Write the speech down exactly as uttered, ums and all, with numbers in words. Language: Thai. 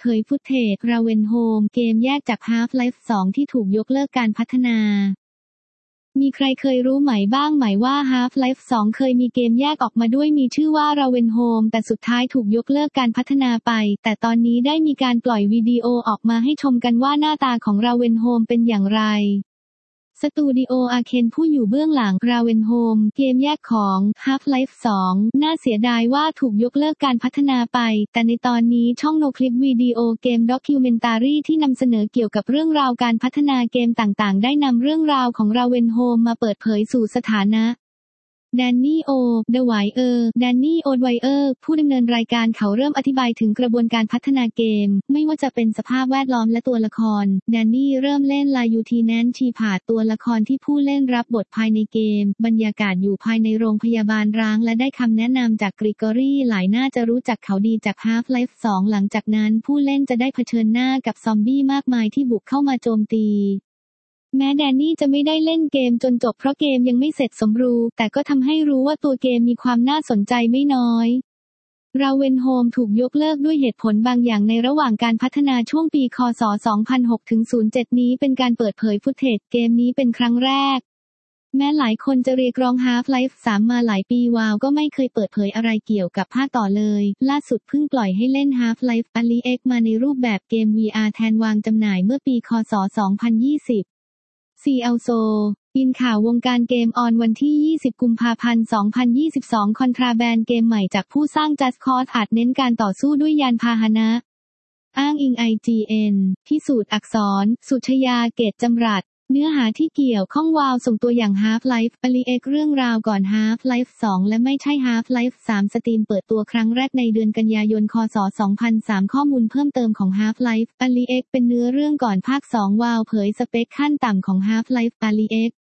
เผยฟุตเทจ Ravenholm เกมแยกจาก Half-Life สอง ที่ถูกยกเลิกการพัฒนามีใครเคยรู้ไหมบ้างไหมว่า Half-Life สอง เคยมีเกมแยกออกมาด้วยมีชื่อว่า Ravenholm แต่สุดท้ายถูกยกเลิกการพัฒนาไปแต่ตอนนี้ได้มีการปล่อยวิดีโอออกมาให้ชมกันว่าหน้าตาของ Ravenholm เป็นอย่างไรสตูดิโออาร์เคนผู้อยู่เบื้องหลัง Ravenholm เกมแยกของ Half-Life สอง น่าเสียดายว่าถูกยกเลิกการพัฒนาไปแต่ในตอนนี้ช่อง No Clip วิดีโอเกมด็อกิวเมนตารีที่นำเสนอเกี่ยวกับเรื่องราวการพัฒนาเกมต่างๆได้นำเรื่องราวของ Ravenholm มาเปิดเผยสู่สถานะแดนนี่โอ เดอะไวเออร์แดนนี่โอ ไวเออร์ผู้ดำเนินรายการเขาเริ่มอธิบายถึงกระบวนการพัฒนาเกมไม่ว่าจะเป็นสภาพแวดล้อมและตัวละครแดนนี่เริ่มเล่นลายูทีแนนชีผาดตัวละครที่ผู้เล่นรับบทภายในเกมบรรยากาศอยู่ภายในโรงพยาบาลร้างและได้คำแนะนำจากกริกอรี่หลายน่าจะรู้จักเขาดีจาก Half-Life สอง หลังจากนั้นผู้เล่นจะได้เผชิญหน้ากับซอมบี้มากมายที่บุกเข้ามาโจมตีแม้แดนนี่จะไม่ได้เล่นเกมจนจบเพราะเกมยังไม่เสร็จสมบูรณ์แต่ก็ทำให้รู้ว่าตัวเกมมีความน่าสนใจไม่น้อย Ravenholm ถูกยกเลิกด้วยเหตุผลบางอย่างในระหว่างการพัฒนาช่วงปีค.ศ. สองพันหก ถึง ศูนย์เจ็ด นี้เป็นการเปิดเผยฟุตเทจเกมนี้เป็นครั้งแรกแม้หลายคนจะเรียกร้อง Half-Life สาม มาหลายปีวาวก็ไม่เคยเปิดเผยอะไรเกี่ยวกับภาคต่อเลยล่าสุดเพิ่งปล่อยให้เล่น Half-Life Alyx มาในรูปแบบเกม วี อาร์ แทนวางจำหน่ายเมื่อปีค.ศ. สองพันยี่สิบซี แอล โซ อินข่าววงการเกมออนวันที่ ยี่สิบ กุมภาพันธ์ สองพันยี่สิบสอง คอนทราแบนด์เกมใหม่จากผู้สร้าง Just Cause อาจเน้นการต่อสู้ด้วยยานพาหนะอ้างอิง ไอ จี เอ็น พิสูจน์อักษร สุชยา เกตจำรัดเนื้อหาที่เกี่ยวข้องวาวส่งตัวอย่าง Half-Life Alyx เรื่องราวก่อน Half-Life สอง และไม่ใช่ Half-Life สาม สตรีมเปิดตัวครั้งแรกในเดือนกันยายน ค.ศ. สองพันสาม ข้อมูลเพิ่มเติมของ Half-Life Alyx เป็นเนื้อเรื่องก่อนภาค สอง วาวเผยสเปคขั้นต่ำของ Half-Life Alyx